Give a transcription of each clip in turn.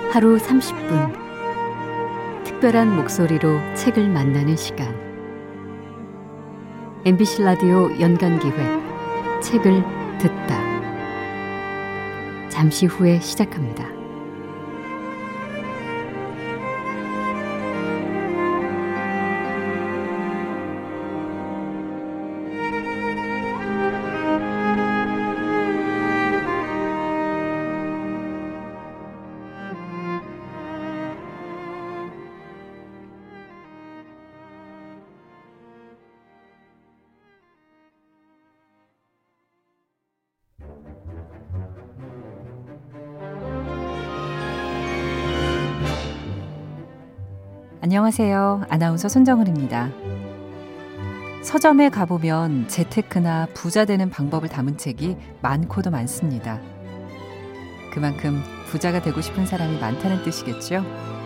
하루 30분 특별한 목소리로 책을 만나는 시간, MBC 라디오 연간기획 책을 듣다. 잠시 후에 시작합니다. 안녕하세요. 아나운서 손정은입니다. 서점에 가보면 재테크나 부자 되는 방법을 담은 책이 많고도 많습니다. 그만큼 부자가 되고 싶은 사람이 많다는 뜻이겠죠?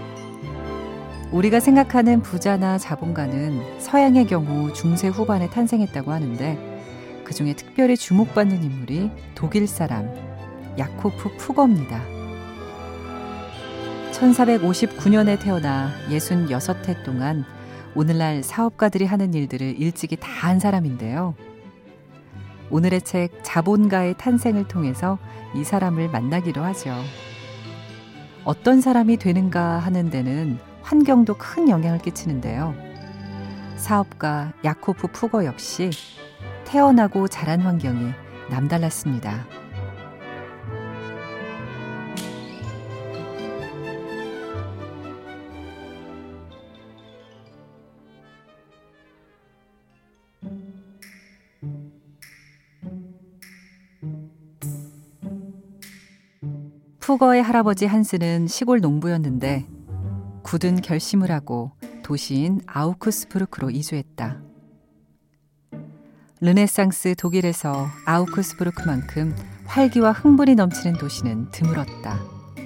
우리가 생각하는 부자나 자본가는 서양의 경우 중세 후반에 탄생했다고 하는데, 그중에 특별히 주목받는 인물이 독일 사람 야코프 푸거입니다. 1459년에 태어나 66해 동안 오늘날 사업가들이 하는 일들을 일찍이 다 한 사람인데요. 오늘의 책 자본가의 탄생을 통해서 이 사람을 만나기로 하죠. 어떤 사람이 되는가 하는 데는 환경도 큰 영향을 끼치는데요. 사업가 야코프 푸거 역시 태어나고 자란 환경이 남달랐습니다. 푸거의 할아버지 한스는 시골 농부였는데 굳은 결심을 하고 도시인 아우크스부르크로 이주했다. 르네상스 독일에서 아우크스부르크만큼 활기와 흥분이 넘치는 도시는 드물었다.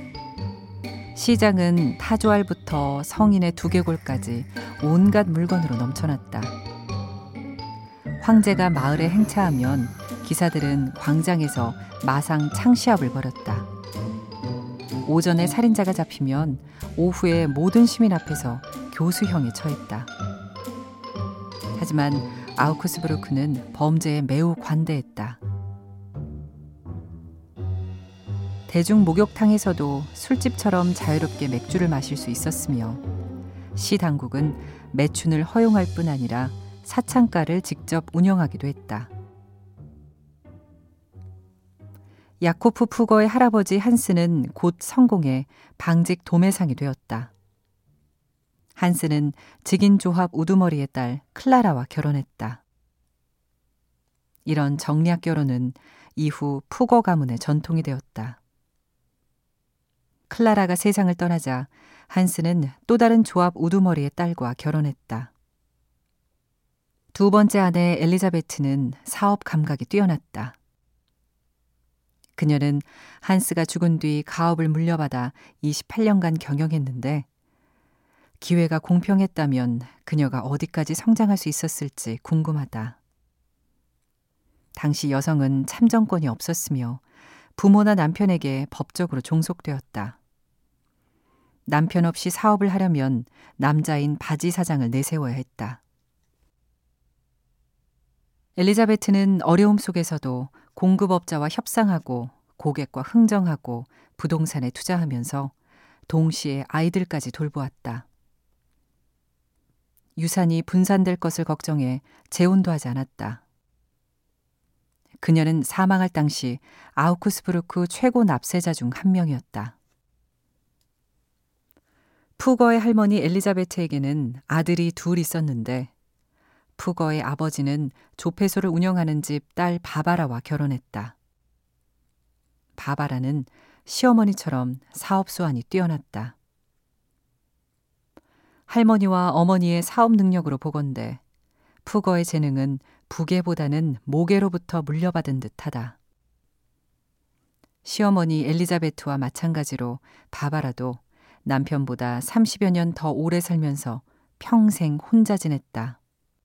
시장은 타조알부터 성인의 두개골까지 온갖 물건으로 넘쳐났다. 황제가 마을에 행차하면 기사들은 광장에서 마상 창시합을 벌였다. 오전에 살인자가 잡히면 오후에 모든 시민 앞에서 교수형에 처했다. 하지만 아우크스부르크는 범죄에 매우 관대했다. 대중 목욕탕에서도 술집처럼 자유롭게 맥주를 마실 수 있었으며, 시 당국은 매춘을 허용할 뿐 아니라 사창가를 직접 운영하기도 했다. 야코프 푸거의 할아버지 한스는 곧 성공해 방직 도매상이 되었다. 한스는 직인조합 우두머리의 딸 클라라와 결혼했다. 이런 정략 결혼은 이후 푸거 가문의 전통이 되었다. 클라라가 세상을 떠나자 한스는 또 다른 조합 우두머리의 딸과 결혼했다. 두 번째 아내 엘리자베트는 사업 감각이 뛰어났다. 그녀는 한스가 죽은 뒤 가업을 물려받아 28년간 경영했는데, 기회가 공평했다면 그녀가 어디까지 성장할 수 있었을지 궁금하다. 당시 여성은 참정권이 없었으며 부모나 남편에게 법적으로 종속되었다. 남편 없이 사업을 하려면 남자인 바지 사장을 내세워야 했다. 엘리자베트는 어려움 속에서도 공급업자와 협상하고 고객과 흥정하고 부동산에 투자하면서 동시에 아이들까지 돌보았다. 유산이 분산될 것을 걱정해 재혼도 하지 않았다. 그녀는 사망할 당시 아우크스부르크 최고 납세자 중 한 명이었다. 푸거의 할머니 엘리자베트에게는 아들이 둘 있었는데, 푸거의 아버지는 조폐소를 운영하는 집 딸 바바라와 결혼했다. 바바라는 시어머니처럼 사업 수완이 뛰어났다. 할머니와 어머니의 사업 능력으로 보건대 푸거의 재능은 부계보다는 모계로부터 물려받은 듯하다. 시어머니 엘리자베트와 마찬가지로 바바라도 남편보다 30여 년 더 오래 살면서 평생 혼자 지냈다.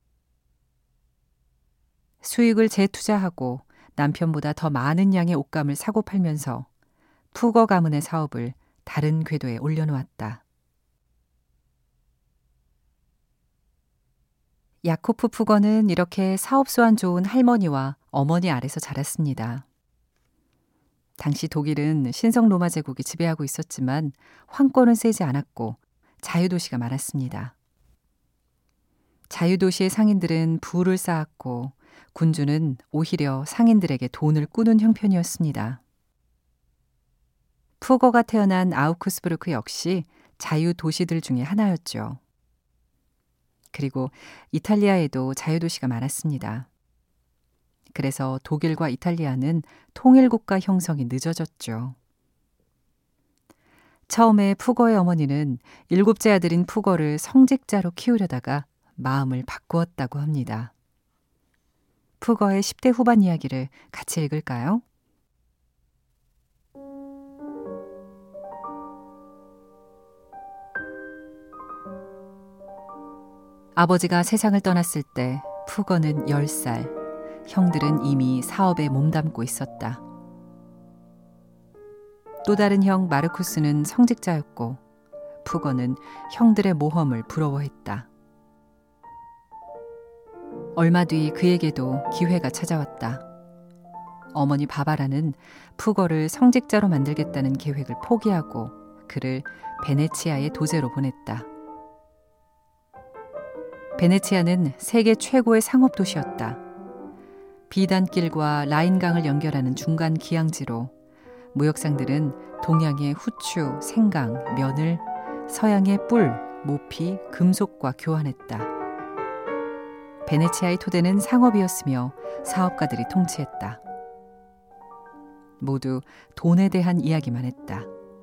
수익을 재투자하고 남편보다 더 많은 양의 옷감을 사고 팔면서 푸거 가문의 사업을 다른 궤도에 올려놓았다. 야코프 푸거는 이렇게 사업수완 좋은 할머니와 어머니 아래서 자랐습니다. 당시 독일은 신성 로마 제국이 지배하고 있었지만 황권은 세지 않았고 자유도시가 많았습니다. 자유도시의 상인들은 부를 쌓았고 군주는 오히려 상인들에게 돈을 꾸는 형편이었습니다. 푸거가 태어난 아우크스부르크 역시 자유도시들 중에 하나였죠. 그리고 이탈리아에도 자유도시가 많았습니다. 그래서 독일과 이탈리아는 통일국가 형성이 늦어졌죠. 처음에 푸거의 어머니는 7째 아들인 푸거를 성직자로 키우려다가 마음을 바꾸었다고 합니다. 푸거의 10대 후반 이야기를 같이 읽을까요? 아버지가 세상을 떠났을 때 푸거는 10살, 형들은 이미 사업에 몸담고 있었다. 또 다른 형 마르쿠스는 성직자였고 푸거는 형들의 모험을 부러워했다. 얼마 뒤 그에게도 기회가 찾아왔다. 어머니 바바라는 푸거를 성직자로 만들겠다는 계획을 포기하고 그를 베네치아의 도제로 보냈다. 베네치아는 세계 최고의 상업도시였다. 비단길과 라인강을 연결하는 중간 기항지로 무역상들은 동양의 후추, 생강, 면을 서양의 뿔, 모피, 금속과 교환했다. 베네치아의 토대는 상업이었으며 사업가들이 통치했다. 모두 돈에 대한 이야기만 했다.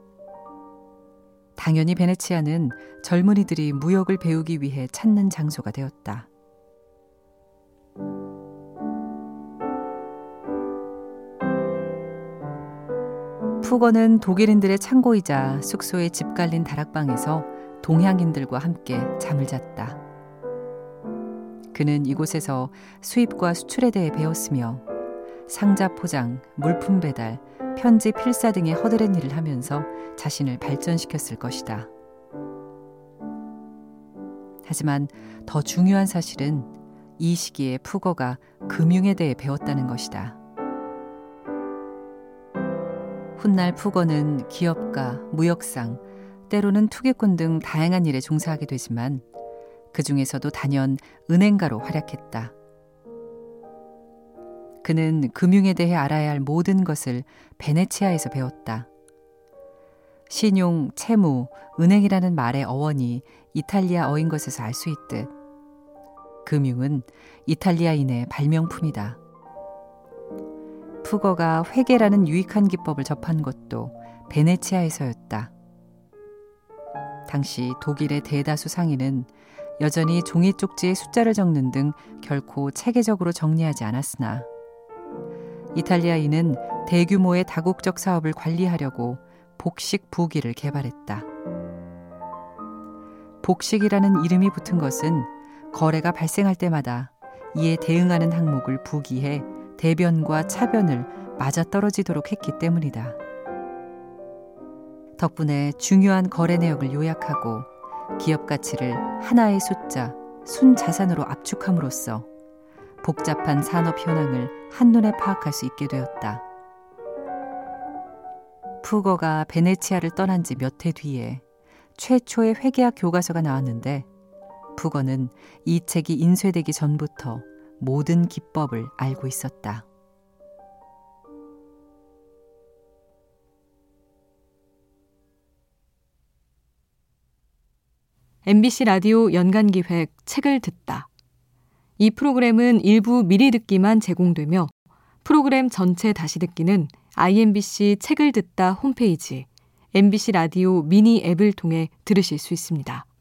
당연히 베네치아는 젊은이들이 무역을 배우기 위해 찾는 장소가 되었다. 푸거는 독일인들의 창고이자 숙소에 집 깔린 다락방에서 동양인들과 함께 잠을 잤다. 그는 이곳에서 수입과 수출에 대해 배웠으며 상자 포장, 물품 배달, 편지 필사 등의 허드렛 일을 하면서 자신을 발전시켰을 것이다. 하지만 더 중요한 사실은 이 시기에 푸거가 금융에 대해 배웠다는 것이다. 훗날 푸거는 기업가, 무역상, 때로는 투기꾼 등 다양한 일에 종사하게 되지만 그 중에서도 단연 은행가로 활약했다. 그는 금융에 대해 알아야 할 모든 것을 베네치아에서 배웠다. 신용, 채무, 은행이라는 말의 어원이 이탈리아어인 것에서 알 수 있듯 금융은 이탈리아인의 발명품이다. 푸거가 회계라는 유익한 기법을 접한 것도 베네치아에서였다. 당시 독일의 대다수 상인은 여전히 종이 쪽지에 숫자를 적는 등 결코 체계적으로 정리하지 않았으나 이탈리아인은 대규모의 다국적 사업을 관리하려고 복식 부기를 개발했다. 복식이라는 이름이 붙은 것은 거래가 발생할 때마다 이에 대응하는 항목을 부기해 대변과 차변을 맞아떨어지도록 했기 때문이다. 덕분에 중요한 거래 내역을 요약하고 기업 가치를 하나의 숫자, 순자산으로 압축함으로써 복잡한 산업 현황을 한눈에 파악할 수 있게 되었다. 푸거가 베네치아를 떠난 지 몇 해 뒤에 최초의 회계학 교과서가 나왔는데 푸거는 이 책이 인쇄되기 전부터 모든 기법을 알고 있었다. MBC 라디오 연간기획 책을 듣다. 이 프로그램은 일부 미리 듣기만 제공되며 프로그램 전체 다시 듣기는 IMBC 책을 듣다 홈페이지, MBC 라디오 미니 앱을 통해 들으실 수 있습니다.